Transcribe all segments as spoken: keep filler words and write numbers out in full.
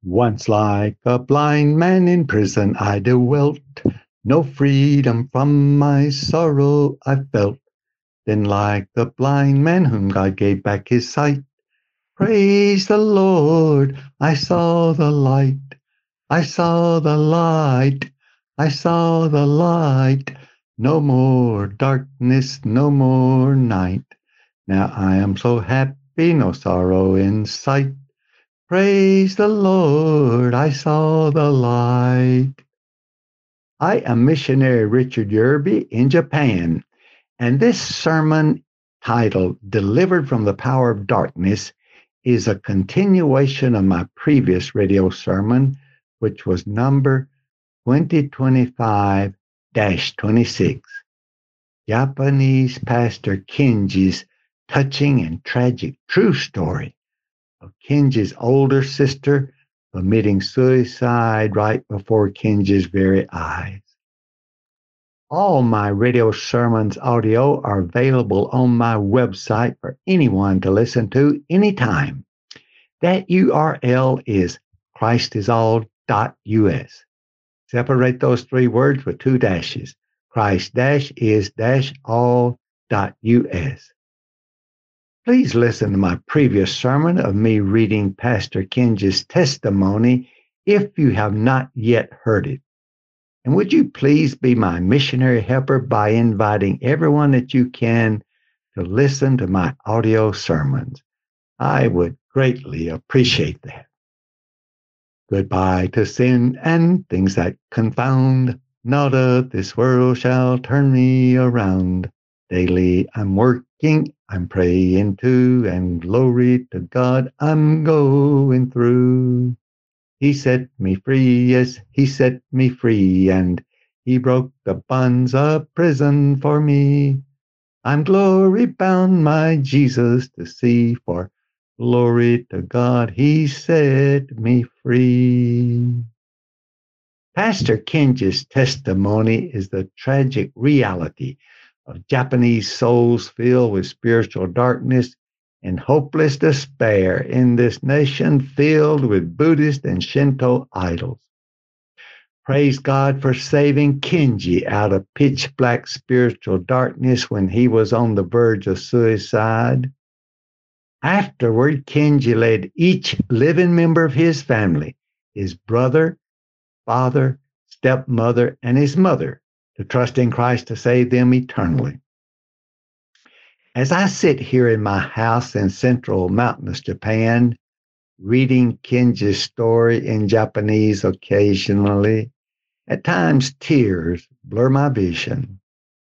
Once like a blind man in prison I dwelt, no freedom from my sorrow I felt. Then like the blind man whom God gave back his sight, praise the Lord, I saw the light, I saw the light, I saw the light. No more darkness, no more night. Now I am so happy, no sorrow in sight. Praise the Lord, I saw the light. I am missionary Richard Yerby in Japan, and this sermon titled Delivered from the Power of Darkness is a continuation of my previous radio sermon, which was number twenty twenty-five dash twenty-six. Japanese Pastor Kenji's touching and tragic true story of Kenji's older sister committing suicide right before Kenji's very eyes. All my radio sermons audio are available on my website for anyone to listen to anytime. That U R L is christisall dot U S. Separate those three words with two dashes. Christ dash is dash all dot U S. Please listen to my previous sermon of me reading Pastor Kenji's testimony if you have not yet heard it. And would you please be my missionary helper by inviting everyone that you can to listen to my audio sermons? I would greatly appreciate that. Goodbye to sin and things that confound. Not of this world shall turn me around. Daily I'm working, I'm praying too, and glory to God I'm going through. He set me free, yes, he set me free, and he broke the bonds of prison for me. I'm glory bound, my Jesus to see, for glory to God, he set me free. Pastor Kenji's testimony is the tragic reality of Japanese souls filled with spiritual darkness and hopeless despair in this nation filled with Buddhist and Shinto idols. Praise God for saving Kenji out of pitch black spiritual darkness when he was on the verge of suicide. Afterward, Kenji led each living member of his family, his brother, father, stepmother, and his mother, to trust in Christ to save them eternally. As I sit here in my house in central mountainous Japan, reading Kenji's story in Japanese occasionally, at times tears blur my vision.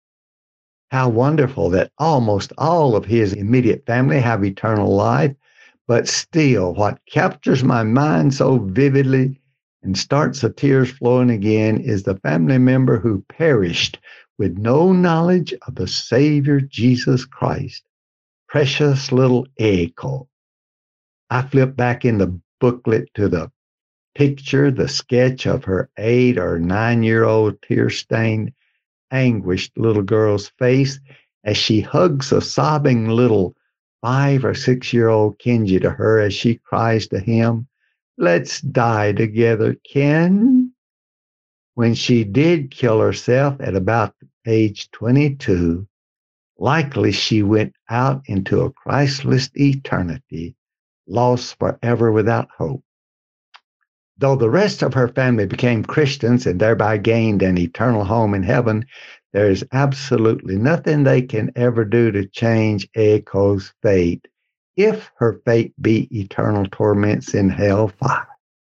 How wonderful that almost all of his immediate family have eternal life, but still what captures my mind so vividly and starts the tears flowing again is the family member who perished with no knowledge of the Savior Jesus Christ. Precious little Eiko. I flip back in the booklet to the picture, the sketch of her eight or nine-year-old tear-stained, anguished little girl's face as she hugs a sobbing little five or six-year-old Kenji to her as she cries to him, "Let's die together, Ken." When she did kill herself at about age twenty-two, likely she went out into a Christless eternity, lost forever without hope. Though the rest of her family became Christians and thereby gained an eternal home in heaven, there is absolutely nothing they can ever do to change Eiko's fate, if her fate be eternal torments in hellfire.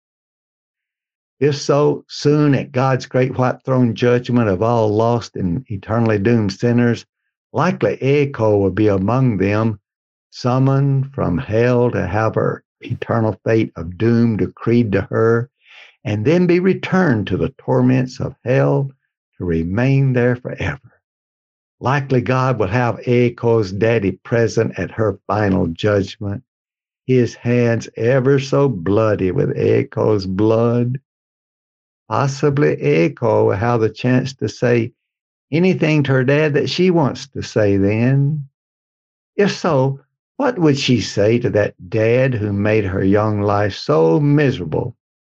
If so, soon at God's great white throne judgment of all lost and eternally doomed sinners, likely Eiko will be among them, summoned from hell to have her eternal fate of doom decreed to her, and then be returned to the torments of hell to remain there forever. Likely God will have Eiko's daddy present at her final judgment, his hands ever so bloody with Eiko's blood. Possibly Eiko will have the chance to say anything to her dad that she wants to say then. If so, what would she say to that dad who made her young life so miserable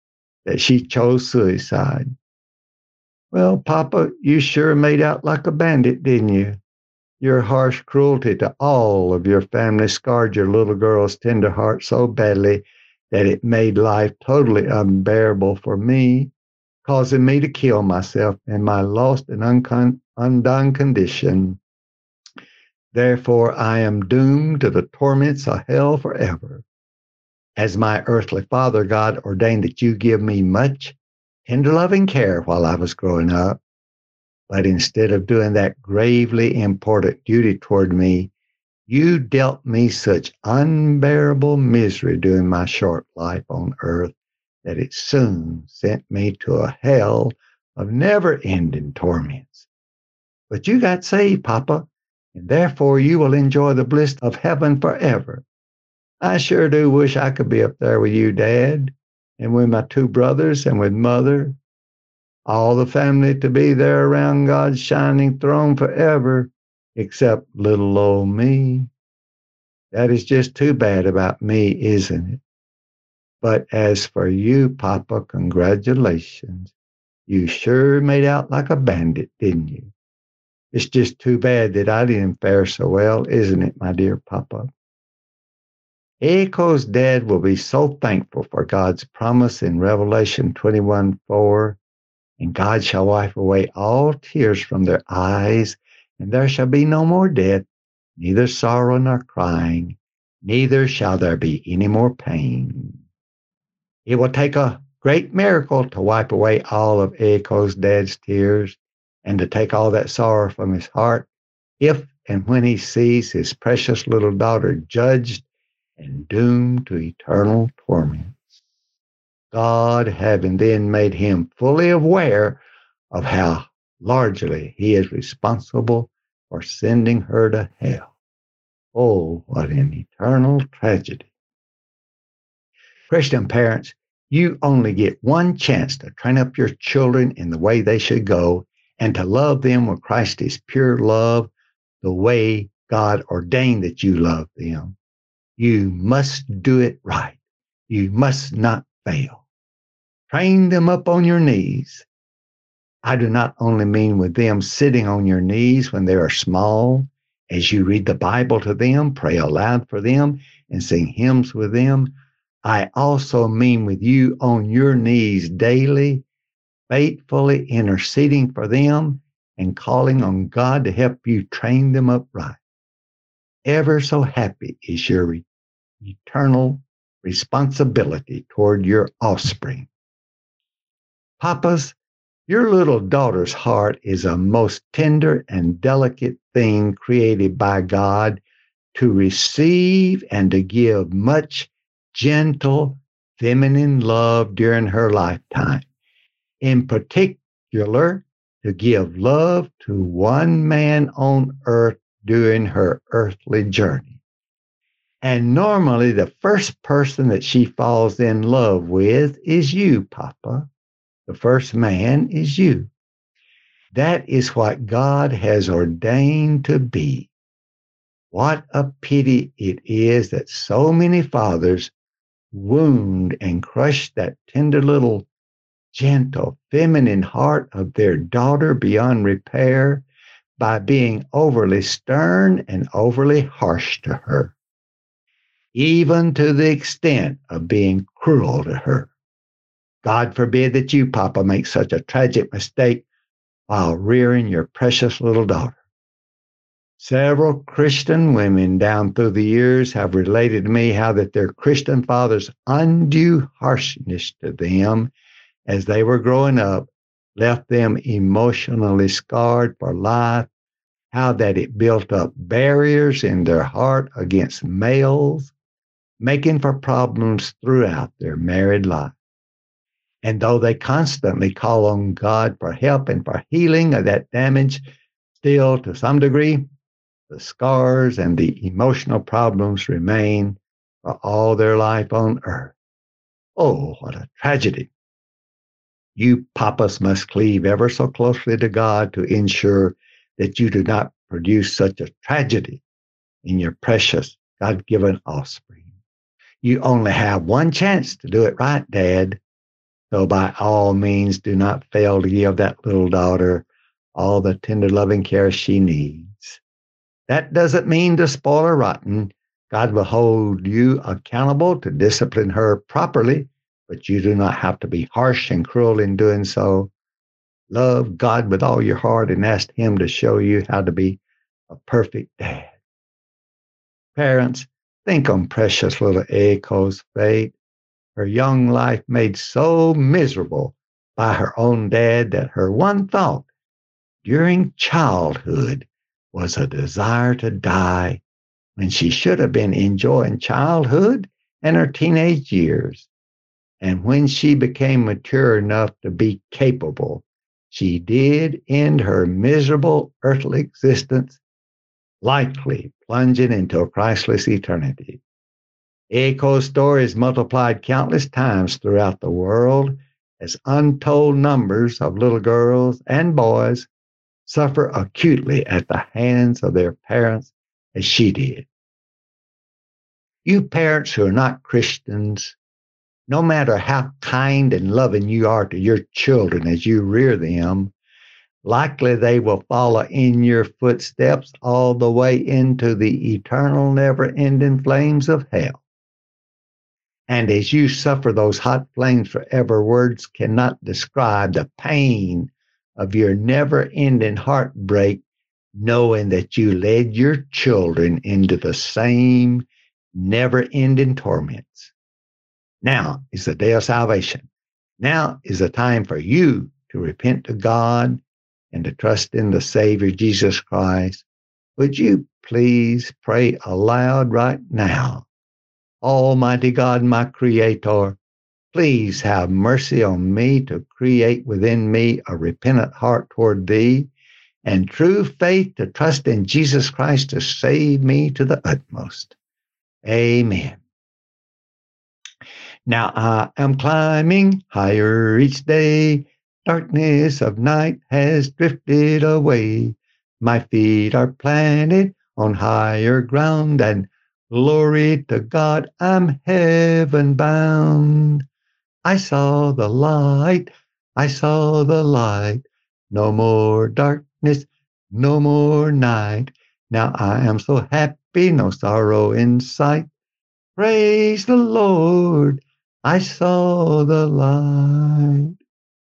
that she chose suicide. Well, Papa, you sure made out like a bandit, didn't you? Your harsh cruelty to all of your family scarred your little girl's tender heart so badly that it made life totally unbearable for me, causing me to kill myself in my lost and uncon- undone condition. Therefore, I am doomed to the torments of hell forever. As my earthly father, God ordained that you give me much tender loving care while I was growing up. But instead of doing that gravely important duty toward me, you dealt me such unbearable misery during my short life on earth that it soon sent me to a hell of never-ending torments. But you got saved, Papa, and therefore you will enjoy the bliss of heaven forever. I sure do wish I could be up there with you, Dad, and with my two brothers and with Mother, all the family to be there around God's shining throne forever, except little old me. That is just too bad about me, isn't it? But as for you, Papa, congratulations. You sure made out like a bandit, didn't you? It's just too bad that I didn't fare so well, isn't it, my dear Papa? Eiko's dad will be so thankful for God's promise in Revelation twenty-one four, and God shall wipe away all tears from their eyes, and there shall be no more death, neither sorrow nor crying, neither shall there be any more pain. It will take a great miracle to wipe away all of Eiko's dad's tears and to take all that sorrow from his heart if and when he sees his precious little daughter judged and doomed to eternal torments. God having then made him fully aware of how largely he is responsible for sending her to hell. Oh, what an eternal tragedy. Christian parents, you only get one chance to train up your children in the way they should go and to love them with Christ's pure love, the way God ordained that you love them. You must do it right. You must not fail. Train them up on your knees. I do not only mean with them sitting on your knees when they are small, as you read the Bible to them, pray aloud for them, and sing hymns with them. I also mean with you on your knees daily, faithfully interceding for them and calling on God to help you train them up right. Ever so happy is your eternal responsibility toward your offspring. Papas, your little daughter's heart is a most tender and delicate thing created by God to receive and to give much gentle, feminine love during her lifetime. In particular, to give love to one man on earth during her earthly journey. And normally the first person that she falls in love with is you, Papa. The first man is you. That is what God has ordained to be. What a pity it is that so many fathers wound and crush that tender little, gentle, feminine heart of their daughter beyond repair by being overly stern and overly harsh to her, even to the extent of being cruel to her. God forbid that you, Papa, make such a tragic mistake while rearing your precious little daughter. Several Christian women down through the years have related to me how that their Christian father's undue harshness to them as they were growing up left them emotionally scarred for life, how that it built up barriers in their heart against males, making for problems throughout their married life. And though they constantly call on God for help and for healing of that damage, still to some degree, the scars and the emotional problems remain for all their life on earth. Oh, what a tragedy. You papas must cleave ever so closely to God to ensure that you do not produce such a tragedy in your precious God-given offspring. You only have one chance to do it right, Dad. So by all means, do not fail to give that little daughter all the tender loving care she needs. That doesn't mean to spoil her rotten. God will hold you accountable to discipline her properly, but you do not have to be harsh and cruel in doing so. Love God with all your heart and ask Him to show you how to be a perfect dad. Parents, think on precious little Eiko's fate. Her young life made so miserable by her own dad that her one thought during childhood was a desire to die when she should have been enjoying childhood and her teenage years. And when she became mature enough to be capable, she did end her miserable earthly existence, likely plunging into a Christless eternity. Eiko's story is multiplied countless times throughout the world as untold numbers of little girls and boys suffer acutely at the hands of their parents as she did. You parents who are not Christians, no matter how kind and loving you are to your children as you rear them, likely they will follow in your footsteps all the way into the eternal, never-ending flames of hell. And as you suffer those hot flames forever, words cannot describe the pain of your never-ending heartbreak, knowing that you led your children into the same never-ending torments. Now is the day of salvation. Now is the time for you to repent to God and to trust in the Savior, Jesus Christ. Would you please pray aloud right now? Almighty God, my Creator, please have mercy on me to create within me a repentant heart toward Thee and true faith to trust in Jesus Christ to save me to the utmost. Amen. Now I am climbing higher each day. Darkness of night has drifted away. My feet are planted on higher ground, and glory to God, I'm heaven bound. I saw the light, I saw the light. No more darkness, no more night. Now I am so happy, no sorrow in sight. Praise the Lord, I saw the light.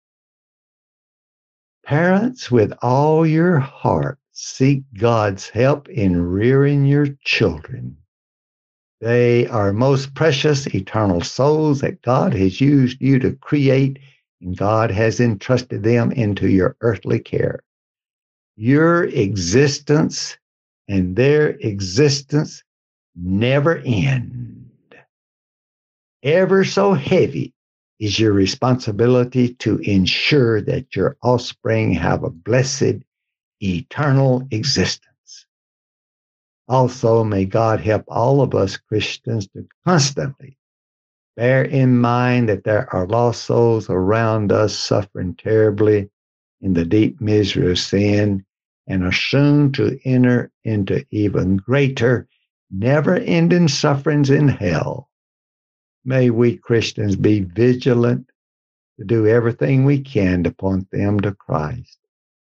Parents, with all your heart, seek God's help in rearing your children. They are most precious eternal souls that God has used you to create, and God has entrusted them into your earthly care. Your existence and their existence never end. Ever so heavy is your responsibility to ensure that your offspring have a blessed, eternal existence. Also, may God help all of us Christians to constantly bear in mind that there are lost souls around us suffering terribly in the deep misery of sin and are soon to enter into even greater, never-ending sufferings in hell. May we Christians be vigilant to do everything we can to point them to Christ.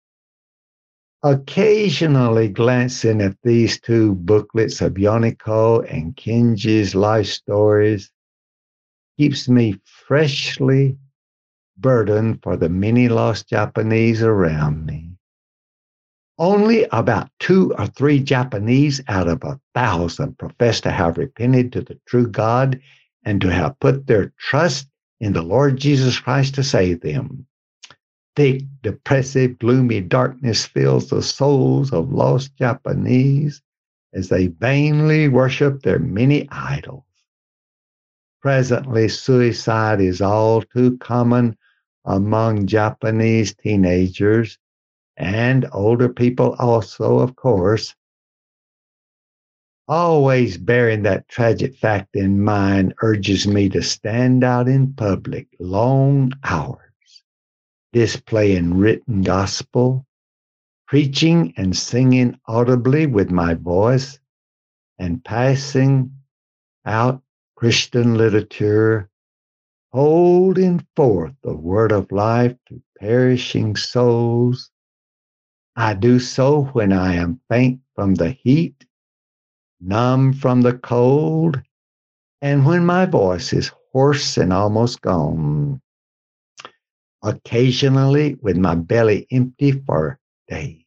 Occasionally glancing at these two booklets of Yoniko and Kenji's life stories keeps me freshly burdened for the many lost Japanese around me. Only about two or three Japanese out of a thousand profess to have repented to the true God and to have put their trust in the Lord Jesus Christ to save them. Thick, depressive, gloomy darkness fills the souls of lost Japanese as they vainly worship their many idols. Presently, suicide is all too common among Japanese teenagers and older people also, of course. Always bearing that tragic fact in mind urges me to stand out in public long hours, displaying written gospel, preaching and singing audibly with my voice, and passing out Christian literature holding forth the word of life to perishing souls. I do so when I am faint from the heat, numb from the cold, and when my voice is hoarse and almost gone. Occasionally, with my belly empty for days.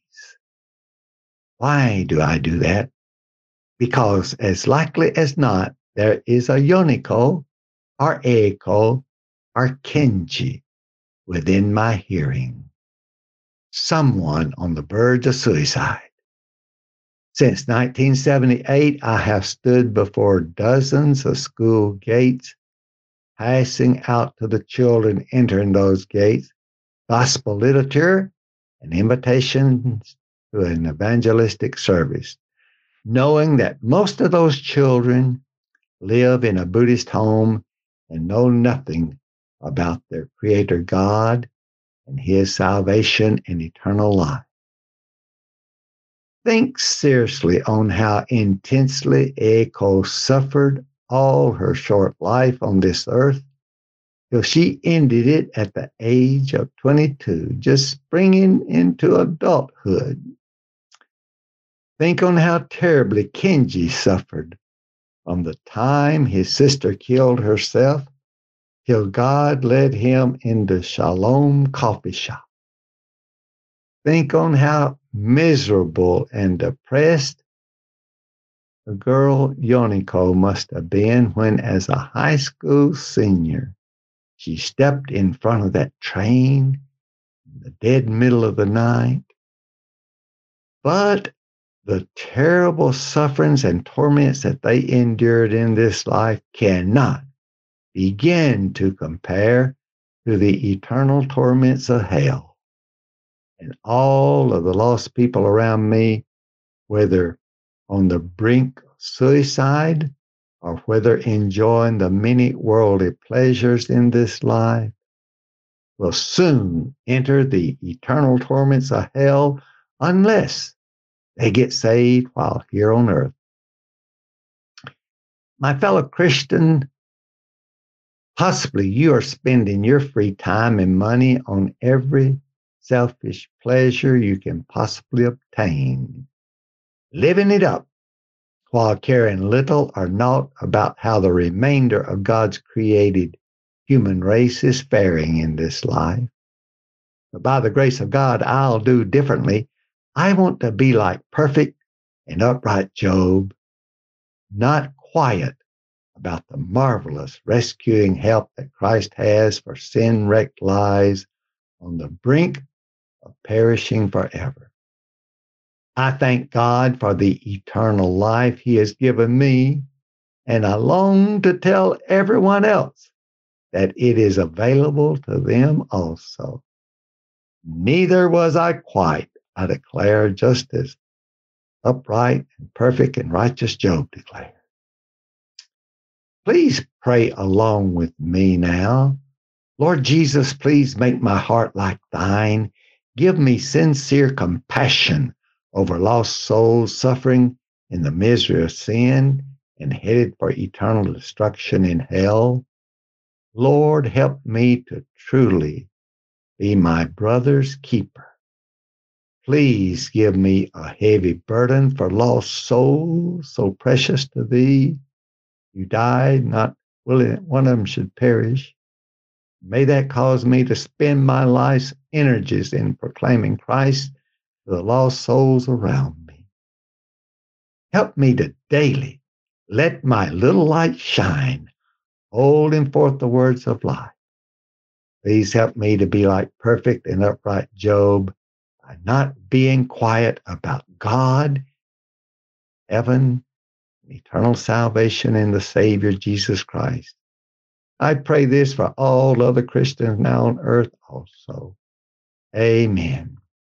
Why do I do that? Because as likely as not, there is a Yoniko, or Eiko, or Kenji within my hearing. Someone on the verge of suicide. Since nineteen seventy-eight, I have stood before dozens of school gates, passing out to the children entering those gates, gospel literature and invitations to an evangelistic service, knowing that most of those children live in a Buddhist home and know nothing about their Creator God and His salvation and eternal life. Think seriously on how intensely Eiko suffered all her short life on this earth till she ended it at the age of twenty-two, just springing into adulthood. Think on how terribly Kenji suffered from the time his sister killed herself till God led him into Shalom Coffee Shop. Think on how miserable and depressed the girl Yoniko must have been when, as a high school senior, she stepped in front of that train in the dead middle of the night. But the terrible sufferings and torments that they endured in this life cannot begin to compare to the eternal torments of hell. And all of the lost people around me, whether on the brink of suicide or whether enjoying the many worldly pleasures in this life, will soon enter the eternal torments of hell unless they get saved while here on earth. My fellow Christian, possibly you are spending your free time and money on every selfish pleasure you can possibly obtain, living it up while caring little or naught about how the remainder of God's created human race is faring in this life. But by the grace of God, I'll do differently. I want to be like perfect and upright Job, not quiet about the marvelous rescuing help that Christ has for sin-wrecked lives on the brink of perishing forever. I thank God for the eternal life He has given me, and I long to tell everyone else that it is available to them also. Neither was I quite, I declare, just as upright and perfect and righteous Job declared. Please pray along with me now. Lord Jesus, please make my heart like thine. Give me sincere compassion over lost souls suffering in the misery of sin and headed for eternal destruction in hell. Lord, help me to truly be my brother's keeper. Please give me a heavy burden for lost souls so precious to thee. You died, not willing that one of them should perish. May that cause me to spend my life's energies in proclaiming Christ to the lost souls around me. Help me to daily let my little light shine, holding forth the words of life. Please help me to be like perfect and upright Job, by not being quiet about God, heaven, eternal salvation in the Savior Jesus Christ. I pray this for all other Christians now on earth also. Amen.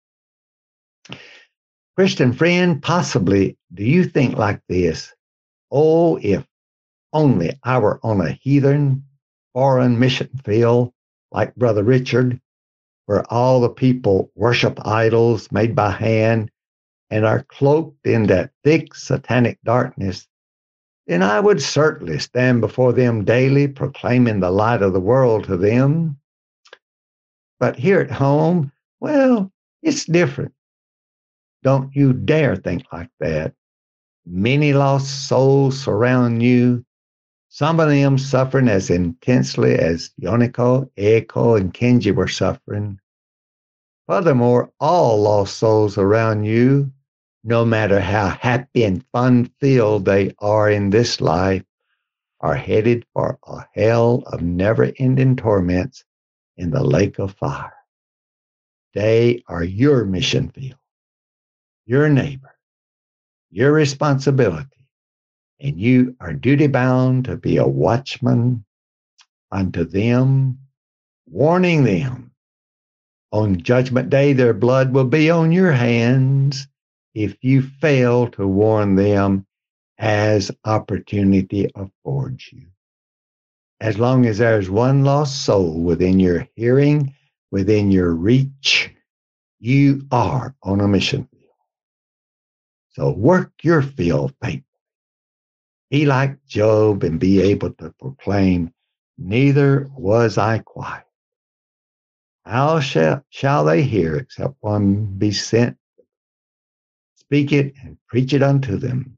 Christian friend, possibly do you think like this? Oh, if only I were on a heathen, foreign mission field like Brother Richard, where all the people worship idols made by hand and are cloaked in that thick satanic darkness then I would certainly stand before them daily, proclaiming the light of the world to them. But here at home, well, it's different. Don't you dare think like that. Many lost souls surround you, some of them suffering as intensely as Yoniko, Eiko, and Kenji were suffering. Furthermore, all lost souls around you, no matter how happy and fun-filled they are in this life, are headed for a hell of never-ending torments in the lake of fire. They are your mission field, your neighbor, your responsibility, and you are duty-bound to be a watchman unto them, warning them. On Judgment Day, their blood will be on your hands if you fail to warn them as opportunity affords you. As long as there's one lost soul within your hearing, within your reach, you are on a mission field. So work your field faithfully. Be like Job and be able to proclaim, neither was I quiet. How shall, shall they hear except one be sent? Speak it and preach it unto them.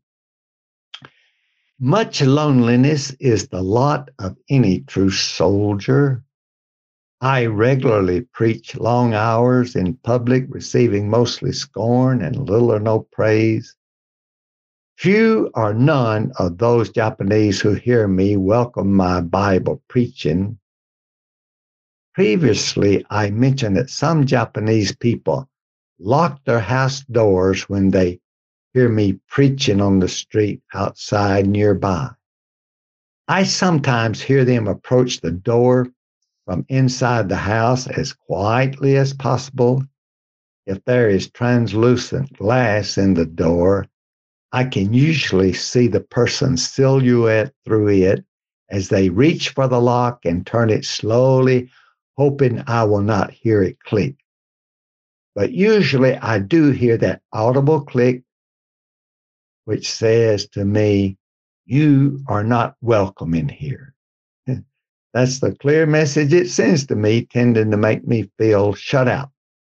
Much loneliness is the lot of any true soldier. I regularly preach long hours in public, receiving mostly scorn and little or no praise. Few or none of those Japanese who hear me welcome my Bible preaching. Previously, I mentioned that some Japanese people lock their house doors when they hear me preaching on the street outside nearby. I sometimes hear them approach the door from inside the house as quietly as possible. If there is translucent glass in the door, I can usually see the person's silhouette through it as they reach for the lock and turn it slowly, hoping I will not hear it click. But usually I do hear that audible click, which says to me, you are not welcome in here. That's the clear message it sends to me, tending to make me feel shut out.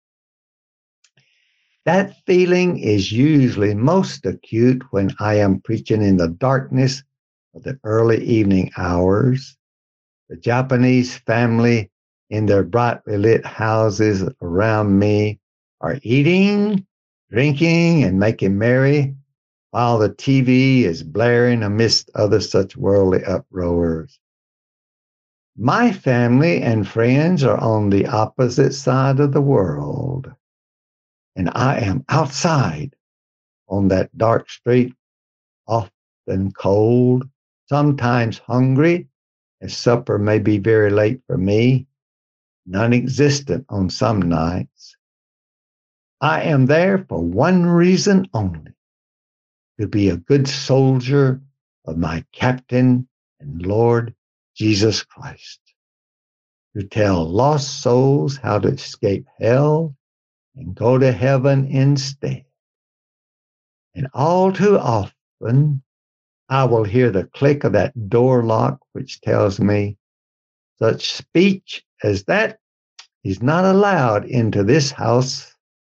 That feeling is usually most acute when I am preaching in the darkness of the early evening hours. The Japanese family in their brightly lit houses around me are eating, drinking, and making merry, while the T V is blaring amidst other such worldly uproars. My family and friends are on the opposite side of the world, and I am outside on that dark street, often cold, sometimes hungry, as supper may be very late for me, non-existent on some nights. I am there for one reason only, to be a good soldier of my Captain and Lord Jesus Christ, to tell lost souls how to escape hell and go to heaven instead. And all too often, I will hear the click of that door lock, which tells me such speech as that is not allowed into this house.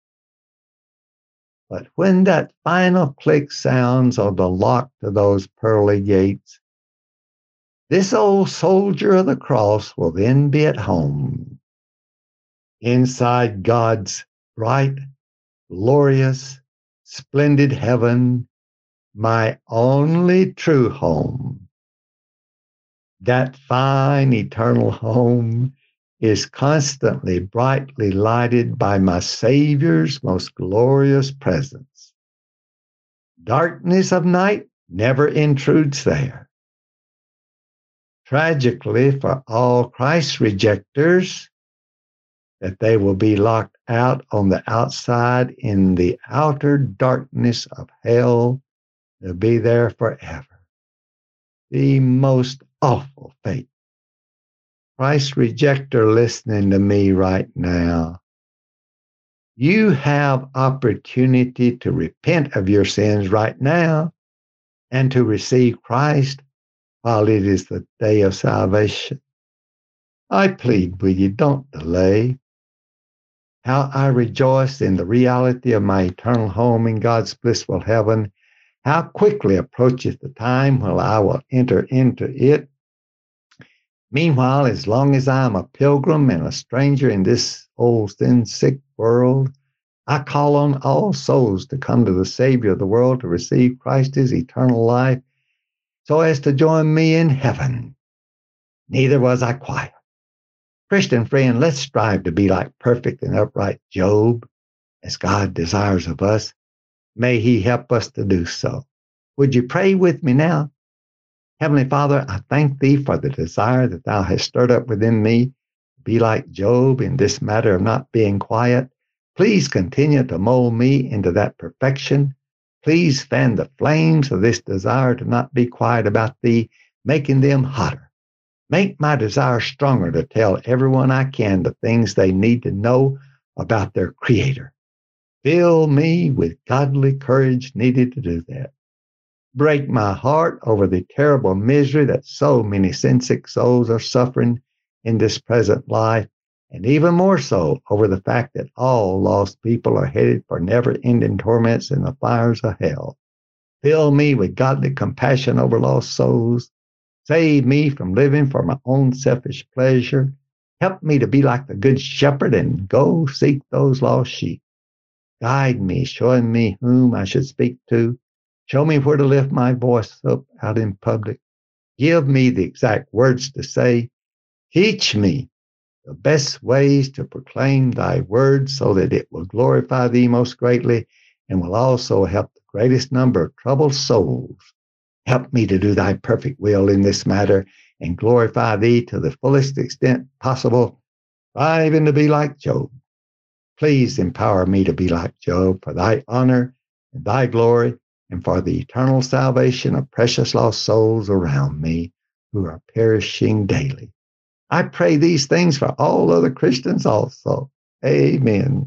But when that final click sounds on the lock to those pearly gates, this old soldier of the cross will then be at home, inside God's bright, glorious, splendid heaven, my only true home. That fine, eternal home is constantly brightly lighted by my Savior's most glorious presence. Darkness of night never intrudes there. Tragically for all Christ rejectors, that they will be locked out on the outside in the outer darkness of hell. They'll be there forever. The most awful fate. Christ rejector listening to me right now, you have opportunity to repent of your sins right now and to receive Christ while it is the day of salvation. I plead with you, don't delay. How I rejoice in the reality of my eternal home in God's blissful heaven. How quickly approacheth the time when I will enter into it. Meanwhile, as long as I am a pilgrim and a stranger in this old sin-sick world, I call on all souls to come to the Savior of the world to receive Christ's eternal life so as to join me in heaven. Neither was I quiet. Christian friend, let's strive to be like perfect and upright Job, as God desires of us. May he help us to do so. Would you pray with me now? Heavenly Father, I thank thee for the desire that thou hast stirred up within me to be like Job in this matter of not being quiet. Please continue to mold me into that perfection. Please fan the flames of this desire to not be quiet about thee, making them hotter. Make my desire stronger to tell everyone I can the things they need to know about their Creator. Fill me with godly courage needed to do that. Break my heart over the terrible misery that so many sin-sick souls are suffering in this present life, and even more so over the fact that all lost people are headed for never-ending torments in the fires of hell. Fill me with godly compassion over lost souls. Save me from living for my own selfish pleasure. Help me to be like the good shepherd and go seek those lost sheep. Guide me, showing me whom I should speak to. Show me where to lift my voice up out in public. Give me the exact words to say. Teach me the best ways to proclaim thy word so that it will glorify thee most greatly and will also help the greatest number of troubled souls. Help me to do thy perfect will in this matter and glorify thee to the fullest extent possible, striving to be like Job. Please empower me to be like Job for thy honor and thy glory and for the eternal salvation of precious lost souls around me who are perishing daily. I pray these things for all other Christians also. Amen.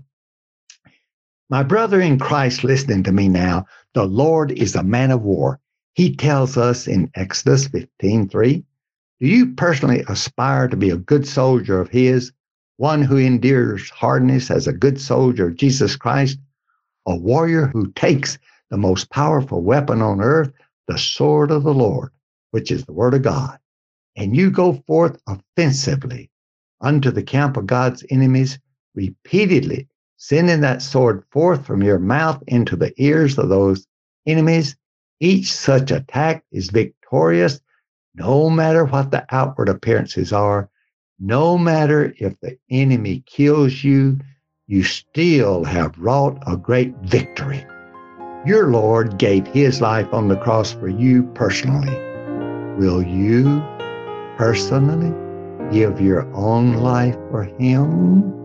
My brother in Christ listening to me now, the Lord is a man of war. He tells us in Exodus fifteen three, do you personally aspire to be a good soldier of his, one who endures hardness as a good soldier of Jesus Christ, a warrior who takes the most powerful weapon on earth, the sword of the Lord, which is the word of God, and you go forth offensively unto the camp of God's enemies, repeatedly sending that sword forth from your mouth into the ears of those enemies. Each such attack is victorious, no matter what the outward appearances are. No matter if the enemy kills you, you still have wrought a great victory. Your Lord gave his life on the cross for you personally. Will you personally give your own life for him?